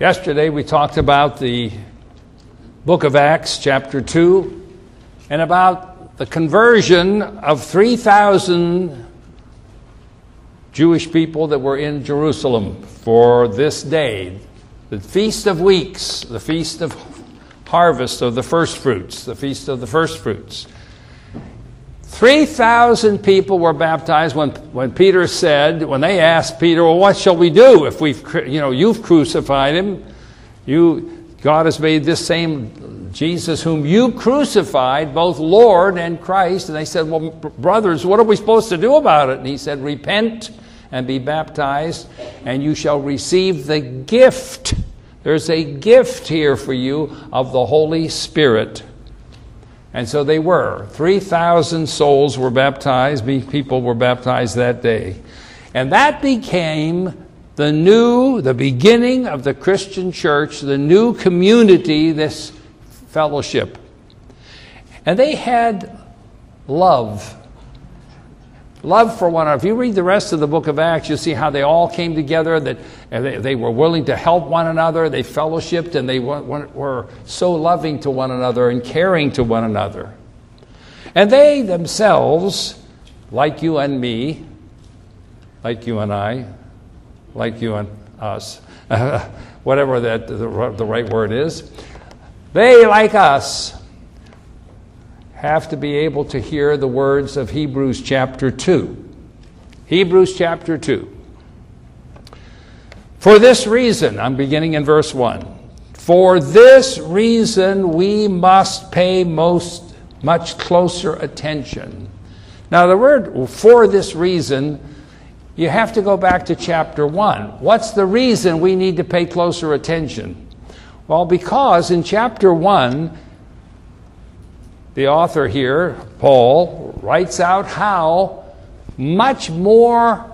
Yesterday we talked about the book of Acts, chapter 2, and about the conversion of 3,000 Jewish people that were in Jerusalem for this day, the Feast of Weeks, the Feast of Harvest of the First Fruits, the Feast of the First Fruits. 3,000 people were baptized when Peter said, when they asked Peter, well, what shall we do if you've crucified him? God has made this same Jesus whom you crucified, both Lord and Christ. And they said, well, brothers, what are we supposed to do about it? And he said, repent and be baptized, and you shall receive the gift. There's a gift here for you of the Holy Spirit. And so they were. 3,000 souls were baptized, people were baptized that day. And that became the beginning of the Christian church, the new community, this fellowship. And they had love. Love for one another. If you read the rest of the book of Acts, you'll see how they all came together, that they were willing to help one another, they fellowshipped, and they were so loving to one another and caring to one another. And they themselves, like you and me, like you and I, like you and us, whatever the right word is, they, like us, have to be able to hear the words of Hebrews chapter 2. Hebrews chapter 2. For this reason, I'm beginning in verse 1. For this reason we must pay much closer attention. Now the word for this reason, you have to go back to chapter 1. What's the reason we need to pay closer attention? Well, because in chapter 1, the author here, Paul, writes out how much more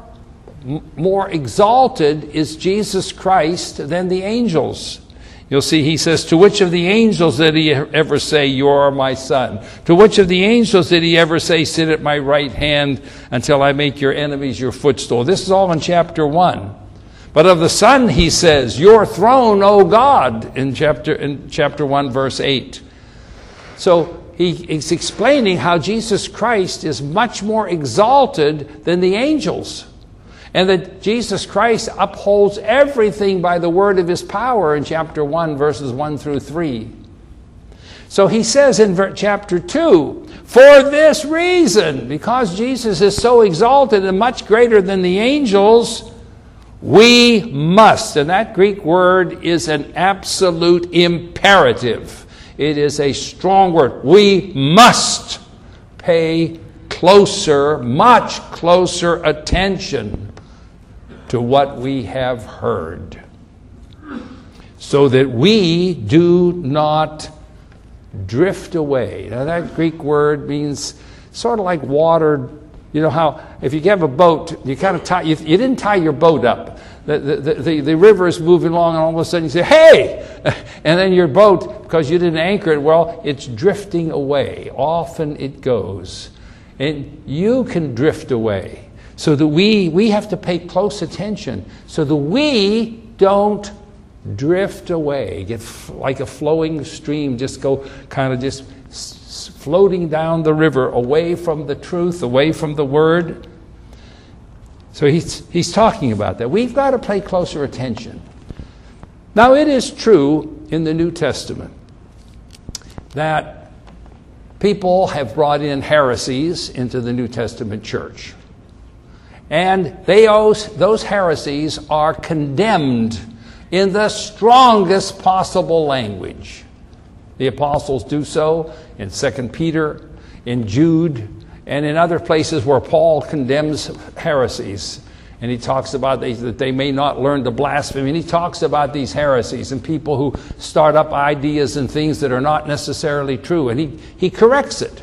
exalted is Jesus Christ than the angels. You'll see he says, to which of the angels did he ever say, you are my son? To which of the angels did he ever say, sit at my right hand until I make your enemies your footstool? This is all in chapter 1. But of the Son he says, your throne, O God, in chapter 1, verse 8. So he's explaining how Jesus Christ is much more exalted than the angels. And that Jesus Christ upholds everything by the word of his power in chapter 1, verses 1 through 3. So he says in chapter 2, for this reason, because Jesus is so exalted and much greater than the angels, we must, and that Greek word is an absolute imperative. It is a strong word. We must pay much closer attention to what we have heard, so that we do not drift away. Now that Greek word means sort of like water. You know how if you have a boat, you kind of tie. You didn't tie your boat up. The river is moving along, and all of a sudden you say, hey! And then your boat, because you didn't anchor it well, it's drifting away. Often it goes. And you can drift away. So that we have to pay close attention so that we don't drift away. Get like a flowing stream, just go kind of just floating down the river, away from the truth, away from the word. So he's talking about that. We've got to pay closer attention. Now it is true in the New Testament that people have brought in heresies into the New Testament church. And those heresies are condemned in the strongest possible language. The apostles do so in 2 Peter, in Jude, and in other places where Paul condemns heresies. And he talks about that they may not learn to blaspheme. And he talks about these heresies and people who start up ideas and things that are not necessarily true. And he corrects it.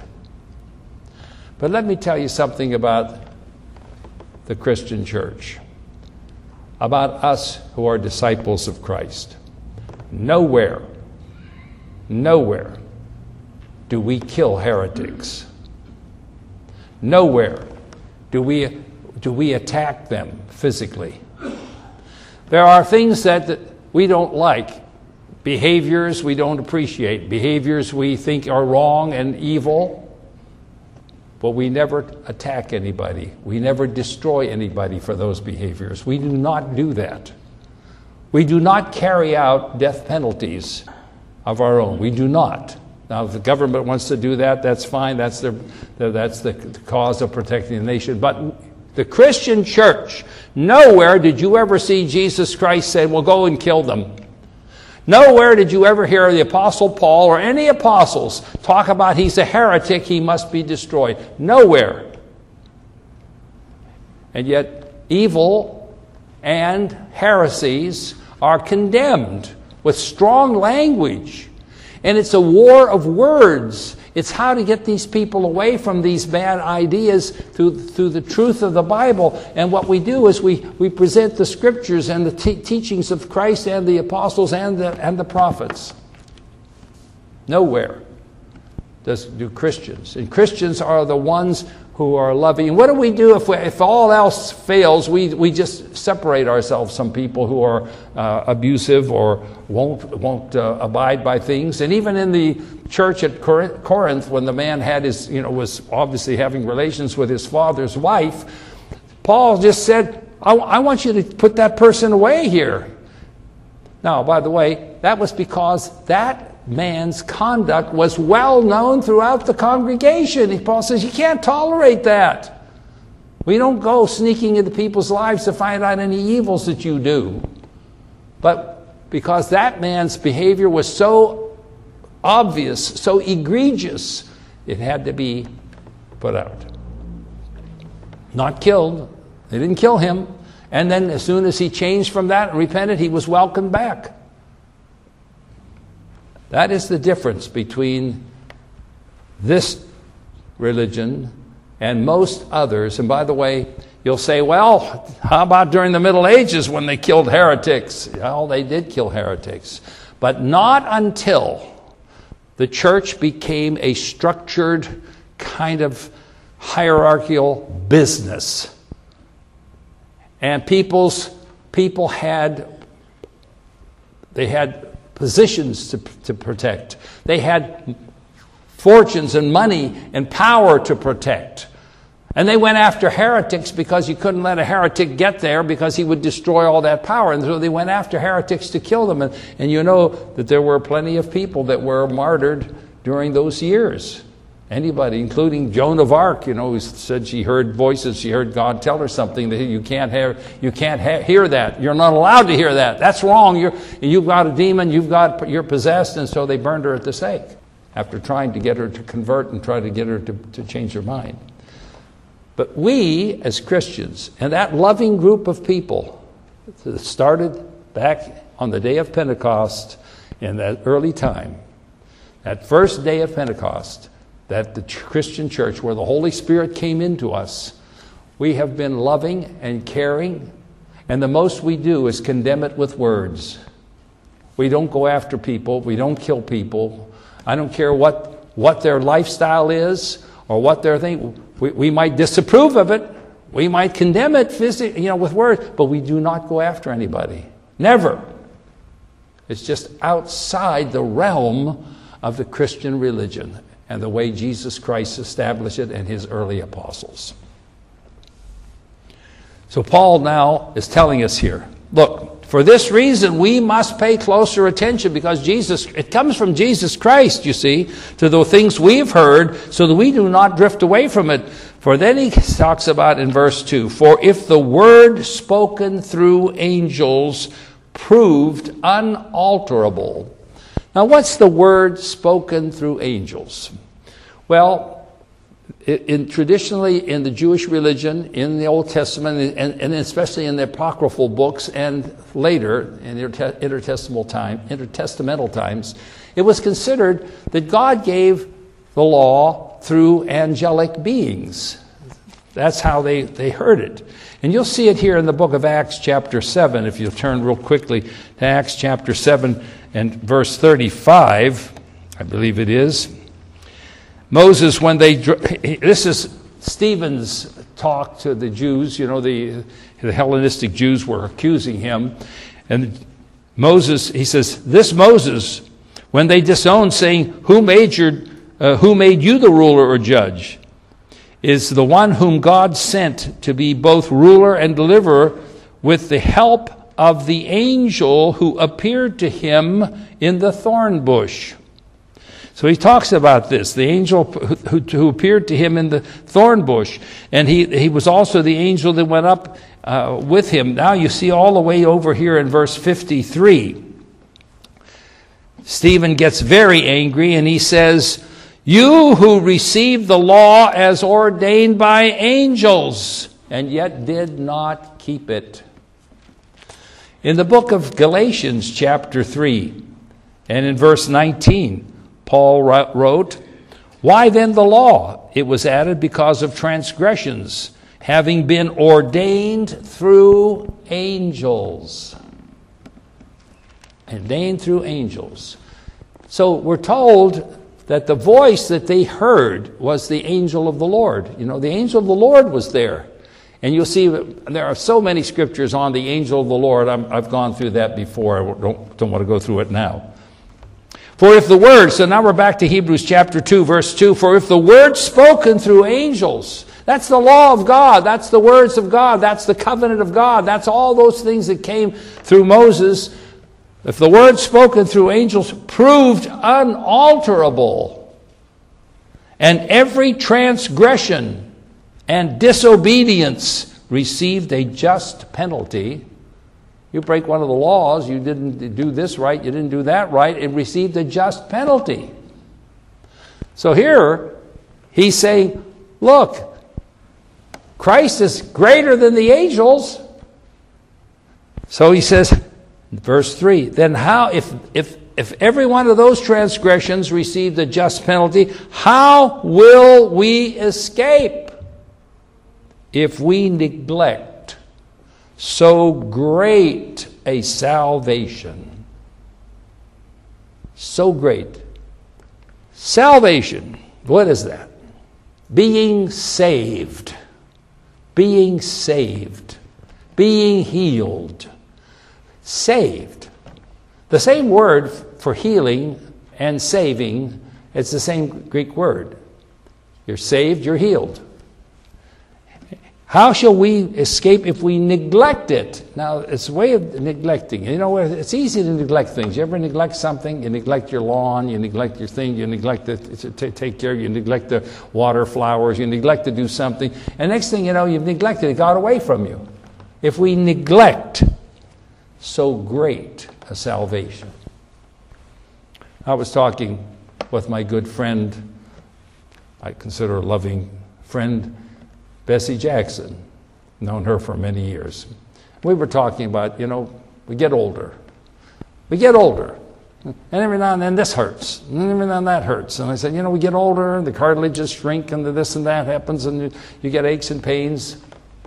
But let me tell you something about the Christian church, about us who are disciples of Christ. Nowhere do we kill heretics. Nowhere do we attack them physically. There are things that we don't like. Behaviors we don't appreciate. Behaviors we think are wrong and evil. But we never attack anybody. We never destroy anybody for those behaviors. We do not do that. We do not carry out death penalties of our own. We do not. Now, if the government wants to do that, that's fine. That's the cause of protecting the nation. But the Christian church, nowhere did you ever see Jesus Christ say, well, go and kill them. Nowhere did you ever hear the Apostle Paul or any apostles talk about he's a heretic, he must be destroyed. Nowhere. And yet, evil and heresies are condemned with strong language. And it's a war of words. It's how to get these people away from these bad ideas through the truth of the Bible. And what we do is we present the scriptures and the teachings of Christ and the apostles and the prophets. Nowhere do Christians. And Christians are the ones who are loving. And what do we do if all else fails? We just separate ourselves from people who are abusive or won't abide by things. And even in the church at Corinth, when the man was obviously having relations with his father's wife, Paul just said, I want you to put that person away here. Now, by the way, that was because that man's conduct was well known throughout the congregation. Paul says, you can't tolerate that. We don't go sneaking into people's lives to find out any evils that you do. But because that man's behavior was so obvious, so egregious, it had to be put out. Not killed. They didn't kill him. And then as soon as he changed from that and repented, he was welcomed back. That is the difference between this religion and most others. And by the way, you'll say, well, how about during the Middle Ages when they killed heretics? Well, they did kill heretics. But not until the church became a structured kind of hierarchical business. And people had positions to protect. They had fortunes and money and power to protect. And they went after heretics because you couldn't let a heretic get there because he would destroy all that power. And so they went after heretics to kill them. And you know that there were plenty of people that were martyred during those years. Anybody, including Joan of Arc, who said she heard voices, she heard God tell her something that you can't hear that. You're not allowed to hear that. That's wrong. You've got a demon. You're possessed, and so they burned her at the stake after trying to get her to convert and try to get her to change her mind. But we, as Christians, and that loving group of people that started back on the day of Pentecost in that early time, that first day of Pentecost, that the Christian church, where the Holy Spirit came into us, we have been loving and caring, and the most we do is condemn it with words. We don't go after people. We don't kill people. I don't care what their lifestyle is or what their thing. We might disapprove of it. We might condemn it physically, with words, but we do not go after anybody. Never. It's just outside the realm of the Christian religion and the way Jesus Christ established it and his early apostles. So Paul now is telling us here, look, for this reason we must pay closer attention because it comes from Jesus Christ, you see, to the things we've heard so that we do not drift away from it. For then he talks about in verse 2, for if the word spoken through angels proved unalterable. Now, what's the word spoken through angels? Well, traditionally in the Jewish religion, in the Old Testament, and especially in the apocryphal books, and later in intertestamental times, it was considered that God gave the law through angelic beings. That's how they heard it. And you'll see it here in the book of Acts chapter 7, if you'll turn real quickly to Acts chapter 7 and verse 35, I believe it is. Moses, this is Stephen's talk to the Jews, the Hellenistic Jews were accusing him. And Moses, he says, this Moses, when they disowned, saying, who made you the ruler or judge, is the one whom God sent to be both ruler and deliverer with the help of the angel who appeared to him in the thorn bush. So he talks about this, the angel who appeared to him in the thorn bush. And he was also the angel that went up with him. Now you see all the way over here in verse 53. Stephen gets very angry and he says, you who received the law as ordained by angels and yet did not keep it. In the book of Galatians chapter 3 and in verse 19, Paul wrote, why then the law? It was added because of transgressions, having been ordained through angels. Ordained through angels. So we're told that the voice that they heard was the angel of the Lord. You know, the angel of the Lord was there. And you'll see there are so many scriptures on the angel of the Lord. I've gone through that before. I don't want to go through it now. For if the word, so now we're back to Hebrews chapter 2, verse 2. For if the word spoken through angels, that's the law of God, that's the words of God, that's the covenant of God, that's all those things that came through Moses. If the word spoken through angels proved unalterable, and every transgression and disobedience received a just penalty. You break one of the laws, you didn't do this right, you didn't do that right, it received a just penalty. So here, he's saying, look, Christ is greater than the angels. So he says, verse 3, then how, if every one of those transgressions received a just penalty, how will we escape if we neglect so great a salvation? So great. Salvation, what is that? Being saved. Being saved. Being healed. Saved. The same word for healing and saving, it's the same Greek word. You're saved, you're healed. How shall we escape if we neglect it? Now, it's a way of neglecting. You know, it's easy to neglect things. You ever neglect something? You neglect your lawn, you neglect your thing, you neglect to take care, you neglect to water flowers, you neglect to do something. And next thing you know, you've neglected it, got away from you. If we neglect so great a salvation. I was talking with my good friend, I consider a loving friend, Bessie Jackson, known her for many years. We were talking about, you know, we get older. We get older. And every now and then this hurts. And every now and then that hurts. And I said, you know, we get older, the cartilages shrink, and this and that happens, and you get aches and pains.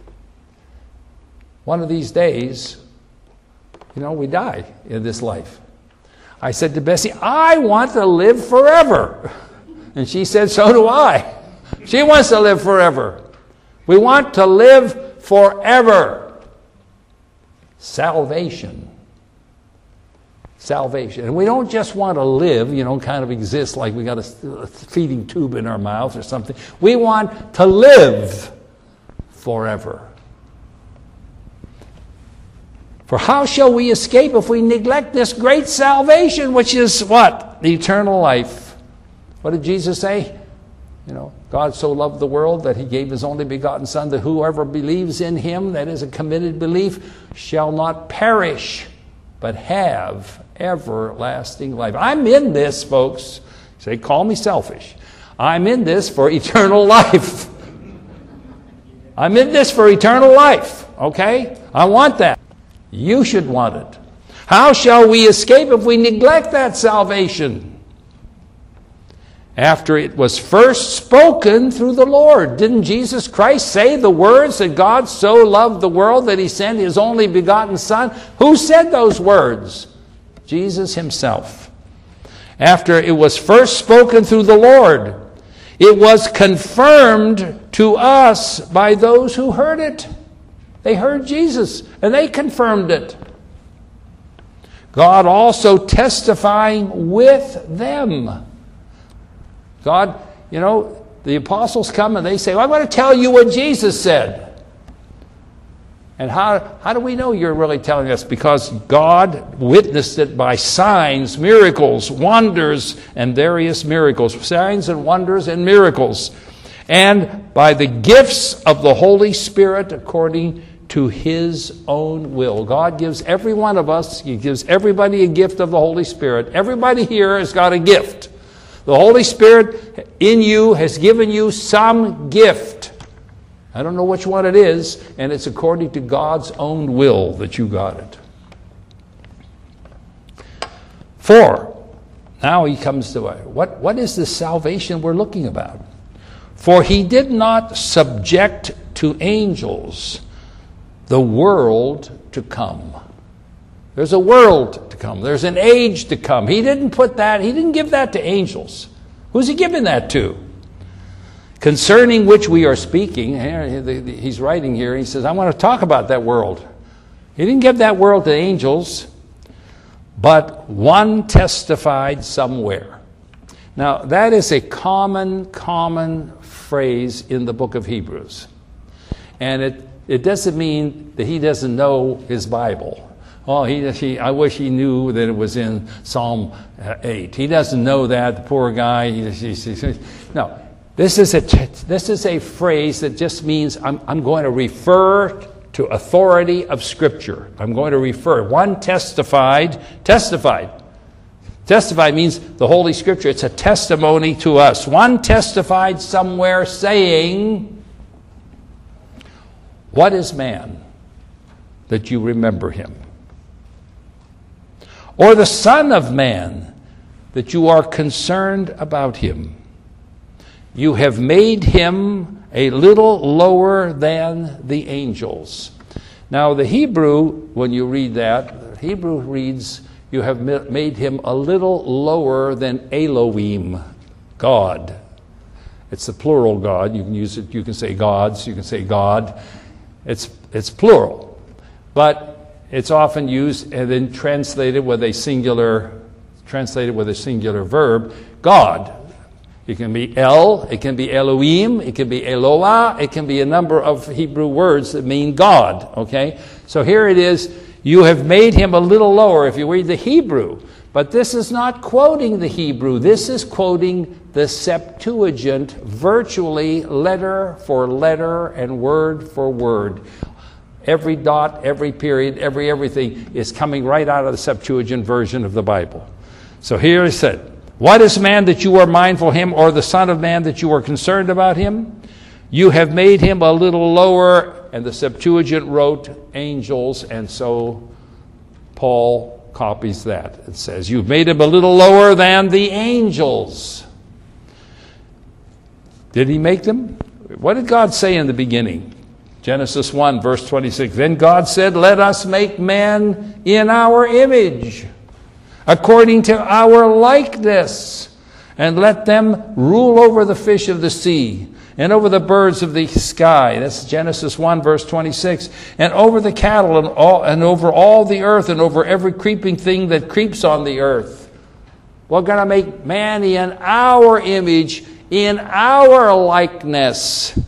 One of these days, you know, we die in this life. I said to Bessie, I want to live forever. And she said, so do I. She wants to live forever. We want to live forever. Salvation. Salvation. And we don't just want to live, you know, kind of exist like we got a feeding tube in our mouth or something. We want to live forever. For how shall we escape if we neglect this great salvation, which is what? The eternal life. What did Jesus say? You know, God so loved the world that he gave his only begotten Son, that whoever believes in him, that is a committed belief, shall not perish, but have everlasting life. I'm in this, folks. Say, call me selfish. I'm in this for eternal life. I'm in this for eternal life, okay? I want that. You should want it. How shall we escape if we neglect that salvation? After it was first spoken through the Lord. Didn't Jesus Christ say the words that God so loved the world that he sent his only begotten Son? Who said those words? Jesus himself. After it was first spoken through the Lord, it was confirmed to us by those who heard it. They heard Jesus and they confirmed it. God also testifying with them. God, the apostles come and they say, well, I want to tell you what Jesus said. And how do we know you're really telling us? Because God witnessed it by signs, miracles, wonders, and various miracles. Signs and wonders and miracles. And by the gifts of the Holy Spirit according to His own will. God gives every one of us, He gives everybody a gift of the Holy Spirit. Everybody here has got a gift. The Holy Spirit in you has given you some gift. I don't know which one it is, and it's according to God's own will that you got it. 4. Now he comes to what is the salvation we're looking about? For He did not subject to angels the world to come. There's a world to come. There's an age to come. He didn't give that to angels. Who's He giving that to? Concerning which we are speaking, he's writing here, he says, I want to talk about that world. He didn't give that world to angels, but one testified somewhere. Now, that is a common phrase in the book of Hebrews. And it doesn't mean that he doesn't know his Bible. Oh, I wish he knew that it was in Psalm 8. He doesn't know that, the poor guy. No. This is a phrase that just means I'm going to refer to authority of Scripture. I'm going to refer. One testified. Testified means the Holy Scripture. It's a testimony to us. One testified somewhere saying, what is man that you remember him? Or the Son of Man that you are concerned about him? You have made him a little lower than the angels. Now the Hebrew, when you read that, the Hebrew reads, you have made him a little lower than Elohim, God. It's the plural God. You can use it, you can say gods, you can say God. It's plural. But it's often used and then translated with a singular verb, God. It can be El, it can be Elohim, it can be Eloah, it can be a number of Hebrew words that mean God, okay? So here it is, you have made him a little lower if you read the Hebrew. But this is not quoting the Hebrew, this is quoting the Septuagint, virtually letter for letter and word for word. Every dot, every period, everything is coming right out of the Septuagint version of the Bible. So here it said, what is man that you are mindful of him, or the Son of Man that you are concerned about him? You have made him a little lower, and the Septuagint wrote angels, and so Paul copies that. It says, you've made him a little lower than the angels. Did he make them? What did God say in the beginning? Genesis 1, verse 26. Then God said, let us make man in our image, according to our likeness, and let them rule over the fish of the sea, and over the birds of the sky. That's Genesis 1, verse 26. And over the cattle, and over all the earth, and over every creeping thing that creeps on the earth. We're going to make man in our image, in our likeness.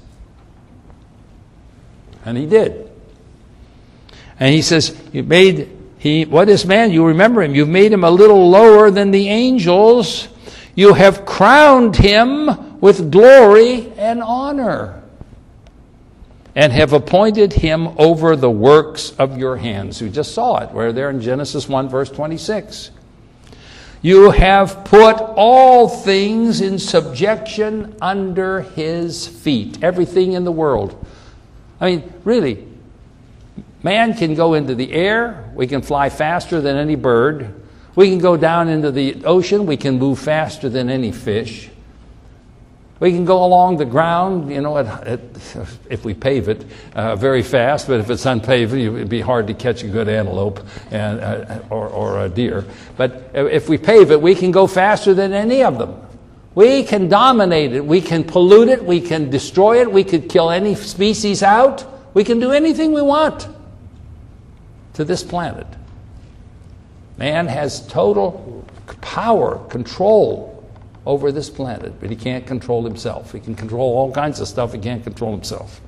And he did. And he says, what is man? You remember him. You've made him a little lower than the angels. You have crowned him with glory and honor, and have appointed him over the works of your hands. We just saw it. We're there in Genesis 1, verse 26. You have put all things in subjection under his feet. Everything in the world. I mean, really, man can go into the air. We can fly faster than any bird. We can go down into the ocean. We can move faster than any fish. We can go along the ground, if we pave it, very fast. But if it's unpaved, it would be hard to catch a good antelope or a deer. But if we pave it, we can go faster than any of them. We can dominate it. We can pollute it. We can destroy it. We could kill any species out. We can do anything we want to this planet. Man has total power, control over this planet, but he can't control himself. He can control all kinds of stuff, he can't control himself.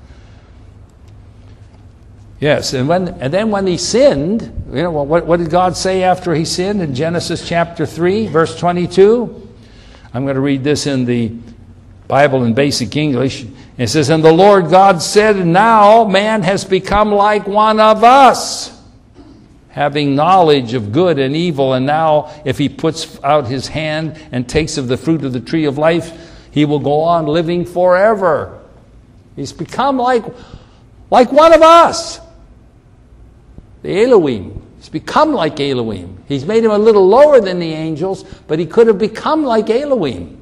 Yes, and then when he sinned, what did God say after he sinned in Genesis chapter 3, verse 22? I'm going to read this in the Bible in basic English. It says, "And the Lord God said, now man has become like one of us, having knowledge of good and evil. And now if he puts out his hand and takes of the fruit of the tree of life, he will go on living forever." He's become like one of us. The Elohim. He's become like Elohim. He's made him a little lower than the angels, but he could have become like Elohim.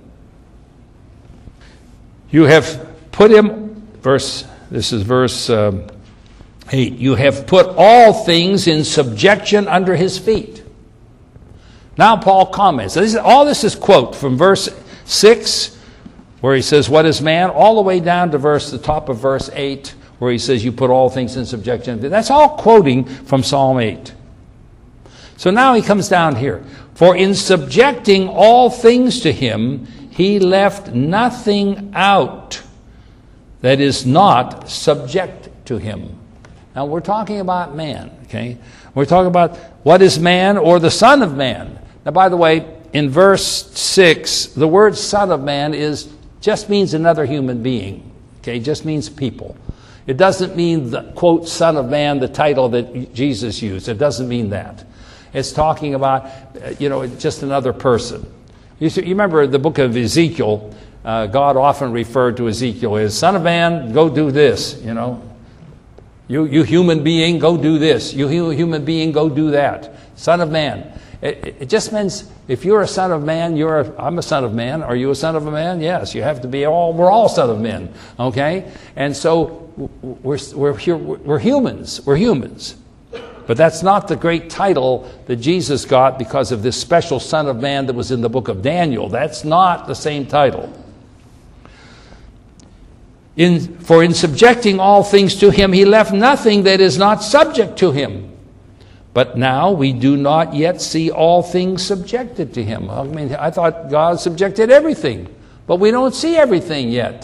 You have put him, this is verse 8, you have put all things in subjection under his feet. Now Paul comments. All this is quote from verse 6, where he says, what is man? All the way down to the top of verse 8, where he says, you put all things in subjection. That's all quoting from Psalm 8. So now he comes down here. For in subjecting all things to him, he left nothing out that is not subject to him. Now we're talking about man, okay? We're talking about what is man or the Son of Man. Now by the way, in verse 6, the word Son of Man just means another human being, okay? It just means people. It doesn't mean the, quote, Son of Man, the title that Jesus used. It doesn't mean that. It's talking about, just another person. You remember the book of Ezekiel, God often referred to Ezekiel as, Son of Man, go do this, You human being, go do this. You human being, go do that. Son of Man. It just means if you're a son of man, I'm a son of man. Are you a son of a man? Yes, you have to be we're all son of men, okay? And so we're humans. We're humans. But that's not the great title that Jesus got because of this special Son of Man that was in the book of Daniel. That's not the same title. For in subjecting all things to him, he left nothing that is not subject to him. But now we do not yet see all things subjected to him. I mean, I thought God subjected everything, but we don't see everything yet.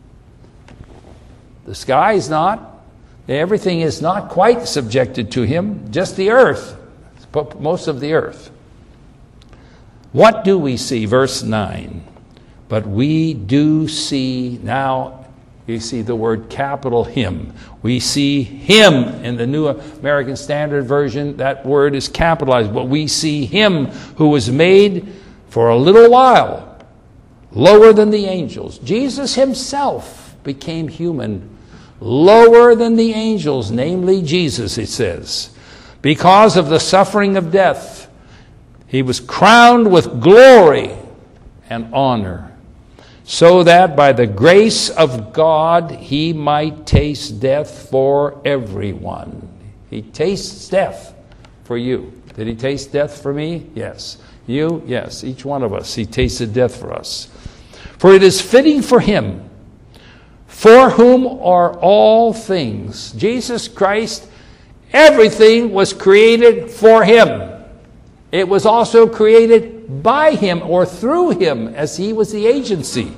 The sky is not. Everything is not quite subjected to him, just the earth, most of the earth. What do we see? Verse 9. But we do see, now you see the word capital him. We see him in the New American Standard Version. That word is capitalized. But we see him who was made for a little while lower than the angels. Jesus himself became human, lower than the angels, namely Jesus, it says. Because of the suffering of death, he was crowned with glory and honor, so that by the grace of God he might taste death for everyone. He tastes death for you. Did he taste death for me? Yes. You? Yes. Each one of us. He tasted death for us. For it is fitting for him, for whom are all things. Jesus Christ, everything was created for him. It was also created by him or through him, as he was the agency.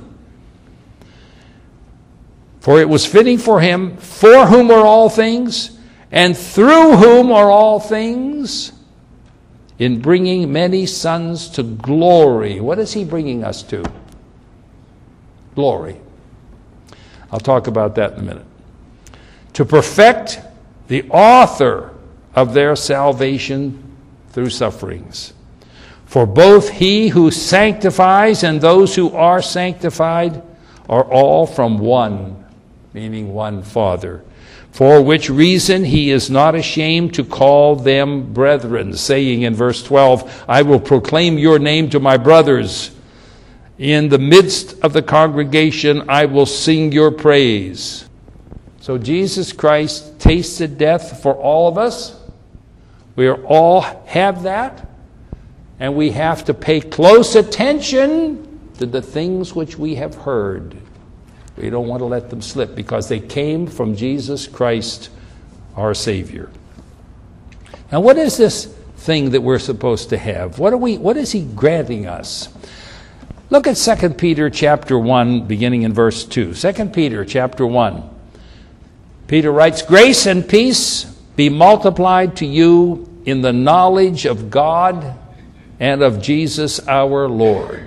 For it was fitting for him, for whom are all things, and through whom are all things, in bringing many sons to glory. What is he bringing us to? Glory. I'll talk about that in a minute. To perfect the author of their salvation through sufferings. For both he who sanctifies and those who are sanctified are all from one, meaning one Father. For which reason he is not ashamed to call them brethren, saying in verse 12, I will proclaim your name to my brothers. In the midst of the congregation, I will sing your praise. So Jesus Christ tasted death for all of us. We all have that. And we have to pay close attention to the things which we have heard. We don't want to let them slip because they came from Jesus Christ, our Savior. Now, what is this thing that we're supposed to have. What is he granting us? Look at 2 Peter chapter 1, beginning in verse 2. 2 Peter chapter 1. Peter writes, "Grace and peace be multiplied to you in the knowledge of God and of Jesus our Lord,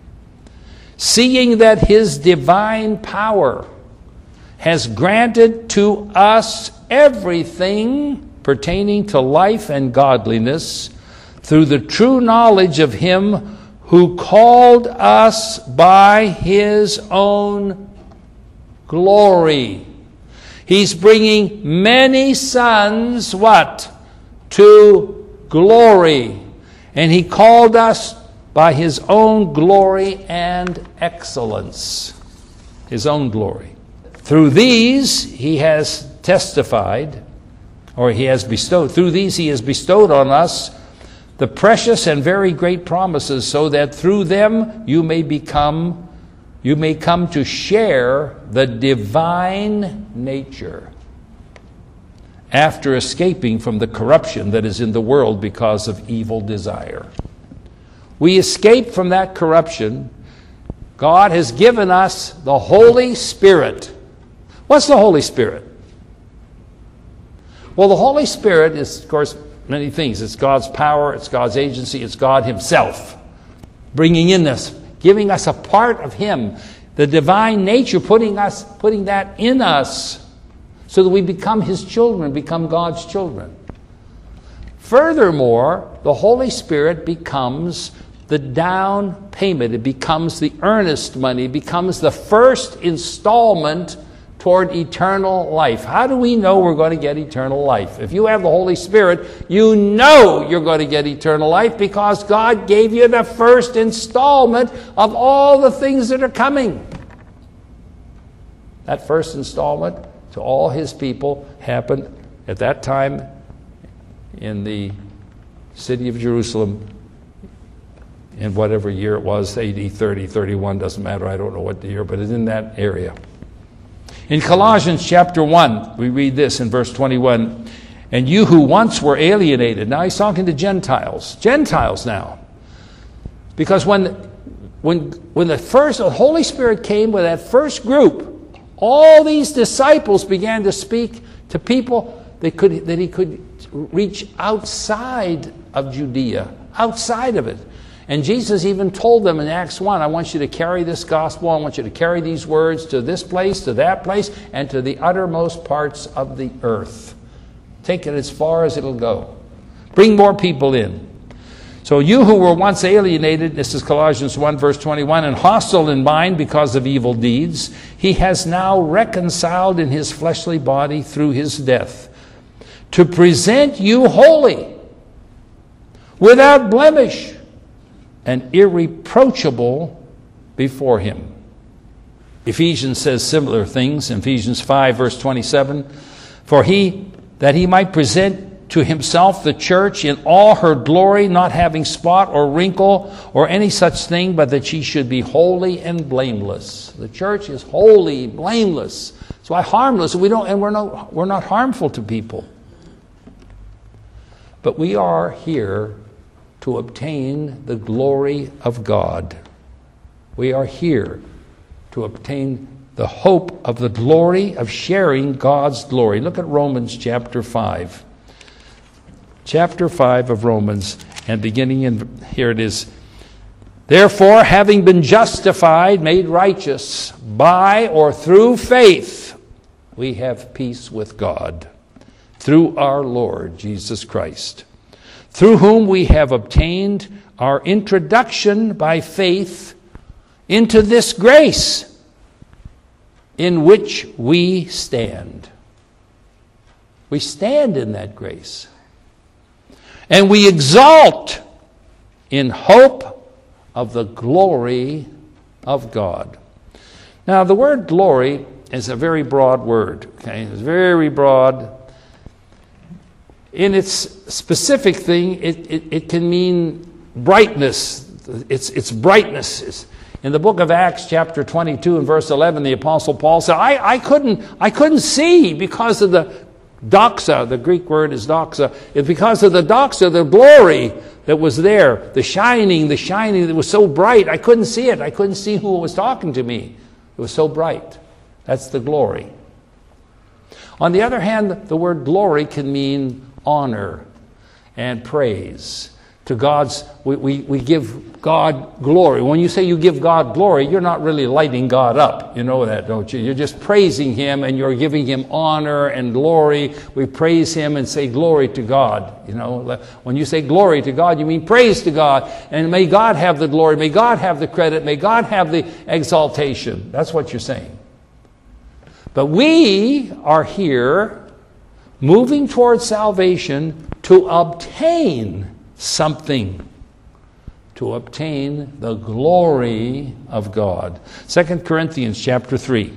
seeing that his divine power has granted to us everything pertaining to life and godliness through the true knowledge of him who called us by his own glory." He's bringing many sons, what? To glory. And he called us by his own glory and excellence. His own glory. Through these he has testified, or he has bestowed, through these he has bestowed on us the precious and very great promises, so that through them you may come to share the divine nature, after escaping from the corruption that is in the world because of evil desire. We escape from that corruption. God has given us the Holy Spirit. What's the Holy Spirit? Well, the Holy Spirit is, of course, many things. It's God's power, it's God's agency, it's God himself bringing in this, giving us a part of him, the divine nature, putting that in us so that we become his children, become God's children. Furthermore, the Holy Spirit becomes the down payment. It becomes the earnest money. It becomes the first installment toward eternal life. How do we know we're going to get eternal life? If you have the Holy Spirit, you know you're going to get eternal life because God gave you the first installment of all the things that are coming. That first installment to all his people happened at that time in the city of Jerusalem in whatever year it was, AD 30, 31, doesn't matter, I don't know what the year, but it's in that area. In Colossians chapter 1, we read this in verse 21, "And you who once were alienated," now he's talking to Gentiles now. Because when the Holy Spirit came with that first group, all these disciples began to speak to people that he could reach outside of Judea, outside of it. And Jesus even told them in Acts 1, "I want you to carry this gospel, I want you to carry these words to this place, to that place, and to the uttermost parts of the earth. Take it as far as it'll go. Bring more people in." So you who were once alienated, this is Colossians 1 verse 21, "and hostile in mind because of evil deeds, he has now reconciled in his fleshly body through his death, to present you holy, without blemish, and irreproachable before him." Ephesians says similar things in Ephesians 5 verse 27, "For that he might present to himself the church in all her glory, not having spot or wrinkle or any such thing, but that she should be holy and blameless." The church is holy, blameless. That's why harmless. We're not harmful to people. But we are here to obtain the glory of God. We are here to obtain the hope of the glory of sharing God's glory. Look at Romans chapter 5. Chapter 5 of Romans, and beginning in, here it is. "Therefore, having been justified, made righteous by or through faith, we have peace with God through our Lord Jesus Christ, through whom we have obtained our introduction by faith into this grace in which we stand." We stand in that grace. "And we exalt in hope of the glory of God." Now, the word glory is a very broad word. Okay? It's very broad. In its specific thing, it can mean brightness. It's brightness. In the book of Acts, chapter 22 and verse 11, the Apostle Paul said, I couldn't see because of Doxa, the Greek word is doxa. It's because of the doxa, the glory that was there, the shining that was so bright. I couldn't see it. I couldn't see who was talking to me. It was so bright. That's the glory. On the other hand, the word glory can mean honor and praise. To God's, we give God glory. When you say you give God glory, you're not really lighting God up. You know that, don't you? You're just praising Him and you're giving Him honor and glory. We praise Him and say glory to God. You know, when you say glory to God, you mean praise to God. And may God have the glory. May God have the credit. May God have the exaltation. That's what you're saying. But we are here moving towards salvation to obtain something, to obtain the glory of God. 2 Corinthians chapter 3.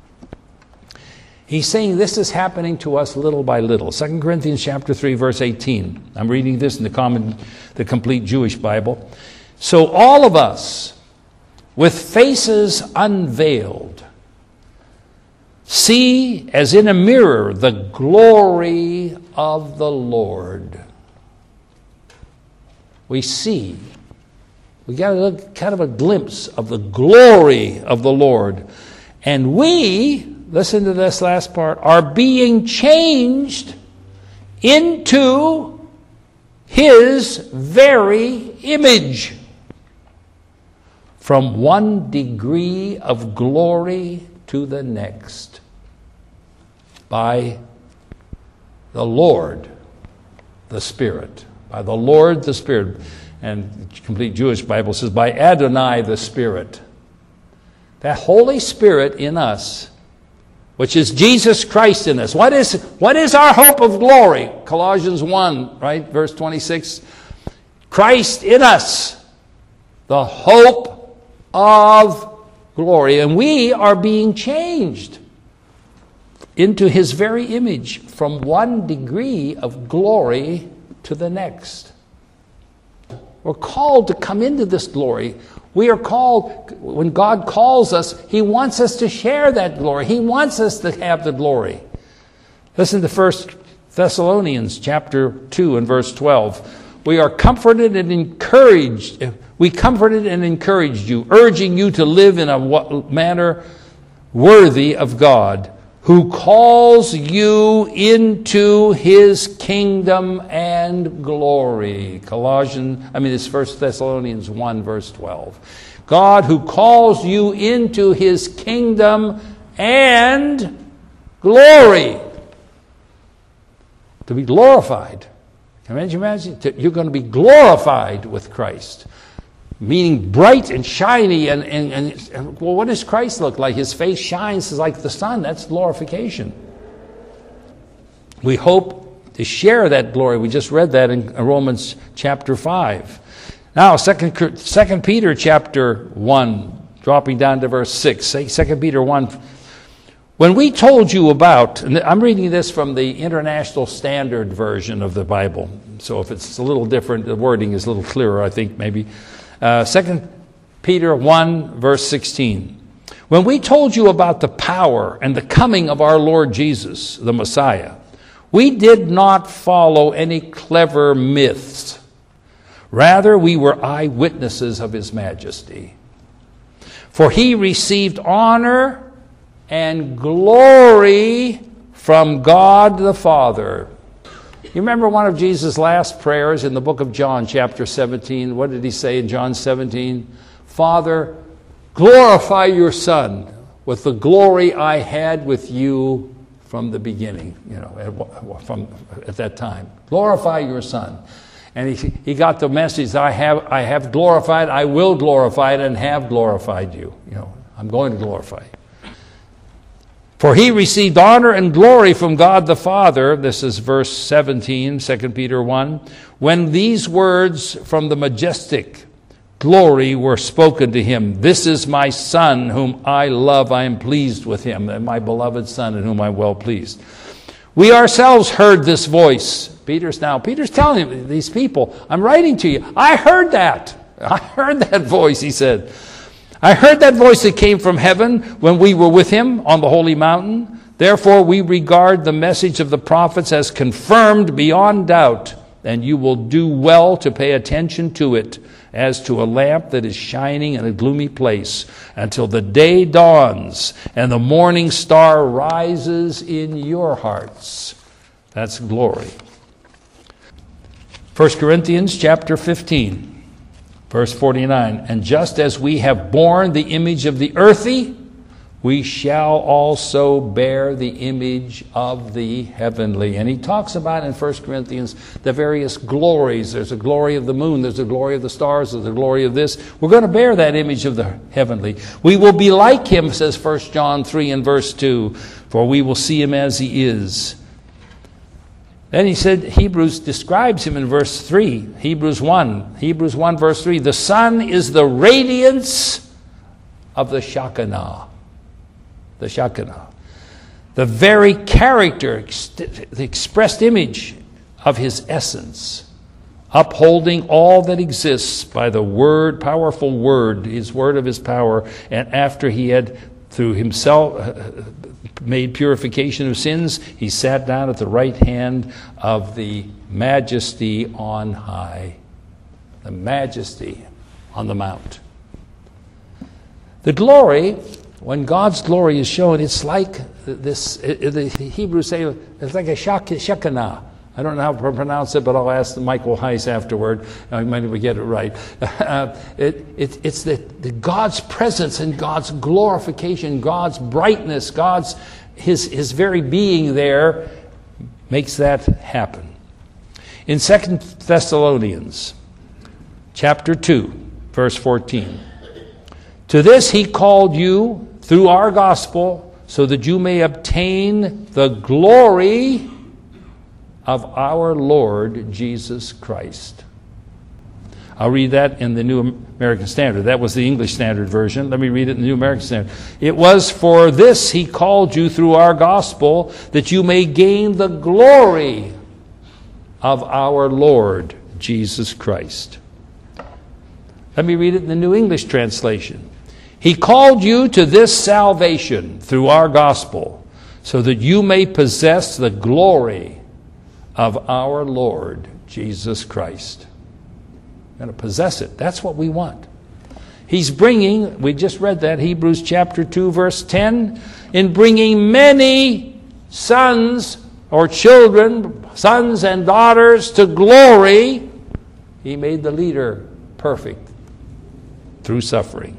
He's saying this is happening to us little by little. 2 Corinthians chapter 3, verse 18. I'm reading this in the Complete Jewish Bible. So all of us, with faces unveiled, see as in a mirror the glory of the Lord. We see. We got a kind of a glimpse of the glory of the Lord. And we, listen to this last part, are being changed into His very image. From one degree of glory to the next. By the Lord, the Spirit. By the Lord, the Spirit. And the Complete Jewish Bible says, by Adonai, the Spirit. That Holy Spirit in us, which is Jesus Christ in us. What is our hope of glory? Colossians 1, right? Verse 26. Christ in us, the hope of glory. And we are being changed into His very image from one degree of glory to the next. We're called to come into this glory. We are called, when God calls us, He wants us to share that glory. He wants us to have the glory. Listen to 1 Thessalonians chapter 2 and verse 12. We are comforted and encouraged. We comforted and encouraged you, urging you to live in a manner worthy of God, who calls you into His kingdom and glory. It's 1 Thessalonians 1, verse 12. God who calls you into His kingdom and glory. To be glorified. Can you imagine? You're going to be glorified with Christ. Meaning bright and shiny, and well, what does Christ look like? His face shines like the sun. That's glorification. We hope to share that glory. We just read that in Romans chapter 5. Now, 2 Peter chapter 1, dropping down to verse 6. 2 Peter 1. When we told you about, and I'm reading this from the International Standard Version of the Bible, so if it's a little different, the wording is a little clearer, I think, maybe. 2 Peter 1, verse 16. When we told you about the power and the coming of our Lord Jesus, the Messiah, we did not follow any clever myths. Rather, we were eyewitnesses of His majesty. For He received honor and glory from God the Father. You remember one of Jesus' last prayers in the book of John, chapter 17. What did He say in John 17? Father, glorify your Son with the glory I had with you from the beginning, at that time. Glorify your Son. And he got the message, I have glorified, I will glorify it, and have glorified you. I'm going to glorify you. For He received honor and glory from God the Father, this is verse 17, 2 Peter 1, when these words from the majestic glory were spoken to Him. This is my Son whom I love, I am pleased with Him, and my beloved Son in whom I'm well pleased. We ourselves heard this voice. Peter's telling these people, I'm writing to you. I heard that. I heard that voice, he said. I heard that voice that came from heaven when we were with Him on the holy mountain. Therefore, we regard the message of the prophets as confirmed beyond doubt, and you will do well to pay attention to it as to a lamp that is shining in a gloomy place until the day dawns and the morning star rises in your hearts. That's glory. 1 Corinthians chapter 15, verse 49. And just as we have borne the image of the earthy, we shall also bear the image of the heavenly. And he talks about in 1 Corinthians the various glories. There's a glory of the moon, there's a glory of the stars, there's a glory of this. We're going to bear that image of the heavenly. We will be like him, says 1 John 3 and verse 2, for we will see him as he is. Then he said, Hebrews describes him in verse 3, Hebrews 1 verse 3, the Son is the radiance of the Shekinah. The Shekinah. The very character, the expressed image of his essence, upholding all that exists by the word, powerful word, his word of his power, and after he had through himself made purification of sins, he sat down at the right hand of the majesty on high. The majesty on the mount. The glory, when God's glory is shown, it's like this, the Hebrews say, it's like a Shekinah. I don't know how to pronounce it, but I'll ask Michael Heiss afterward. I might even get it right. It's the God's presence and God's glorification, God's brightness, his very being there makes that happen. In 2 Thessalonians chapter 2, verse 14, to this he called you through our gospel, so that you may obtain the glory of our Lord Jesus Christ. I'll read that in the New American Standard. That was the English Standard Version. Let me read it in the New American Standard. It was for this he called you through our gospel, that you may gain the glory of our Lord Jesus Christ. Let me read it in the New English Translation. He called you to this salvation through our gospel, so that you may possess the glory of our Lord Jesus Christ. We're going to possess it. That's what we want. He's bringing, we just read that, Hebrews chapter 2, verse 10, in bringing many sons or children, sons and daughters to glory, he made the leader perfect through suffering.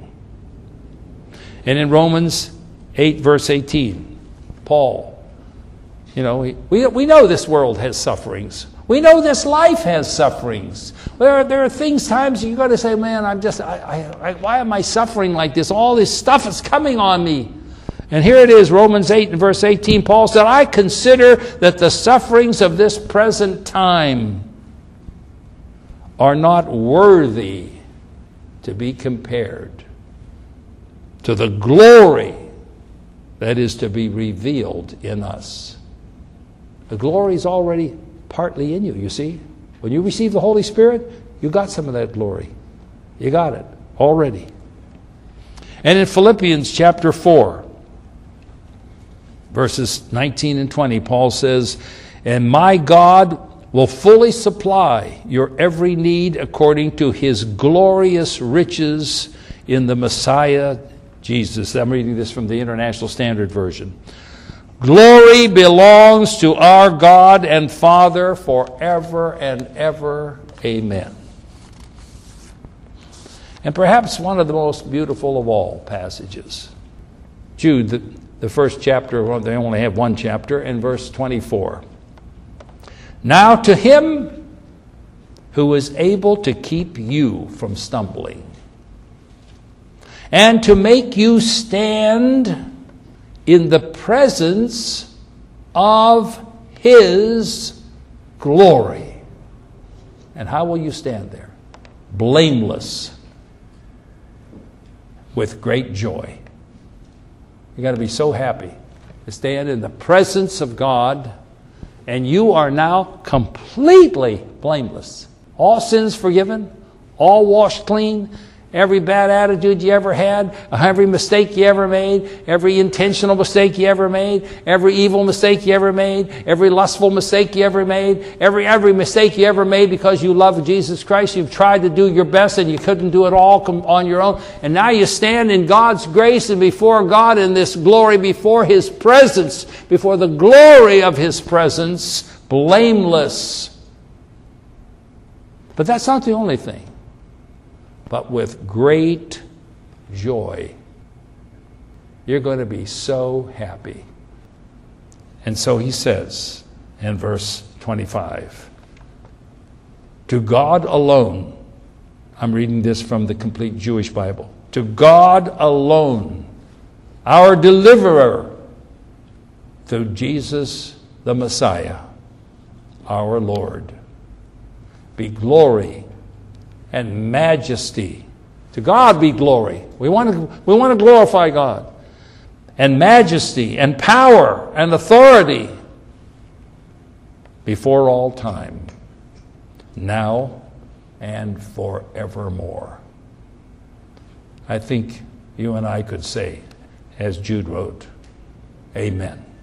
And in Romans 8, verse 18, Paul, we know this world has sufferings. We know this life has sufferings. There are times you've got to say, man, why am I suffering like this? All this stuff is coming on me. And here it is, Romans 8 and verse 18, Paul said, I consider that the sufferings of this present time are not worthy to be compared to the glory that is to be revealed in us. The glory is already partly in you, you see. When you receive the Holy Spirit, you got some of that glory. You got it already. And in Philippians chapter 4, verses 19 and 20, Paul says, and my God will fully supply your every need according to his glorious riches in the Messiah Jesus. I'm reading this from the International Standard Version. Glory belongs to our God and Father forever and ever. Amen. And perhaps one of the most beautiful of all passages. Jude, the first chapter, they only have one chapter, in verse 24. Now to him who is able to keep you from stumbling and to make you stand in the presence of his glory. And how will you stand there? Blameless, with great joy. You got to be so happy to stand in the presence of God, and you are now completely blameless. All sins forgiven, all washed clean, every bad attitude you ever had, every mistake you ever made, every intentional mistake you ever made, every evil mistake you ever made, every lustful mistake you ever made, every mistake you ever made because you love Jesus Christ. You've tried to do your best and you couldn't do it all on your own. And now you stand in God's grace and before God in this glory, before His presence, before the glory of His presence, blameless. But that's not the only thing. But with great joy. You're going to be so happy. And so he says in verse 25, to God alone, I'm reading this from the Complete Jewish Bible, to God alone, our deliverer, through Jesus the Messiah, our Lord, be glory and majesty. To God be glory. We want to glorify God. And majesty and power and authority before all time, now and forevermore. I think you and I could say, as Jude wrote, Amen.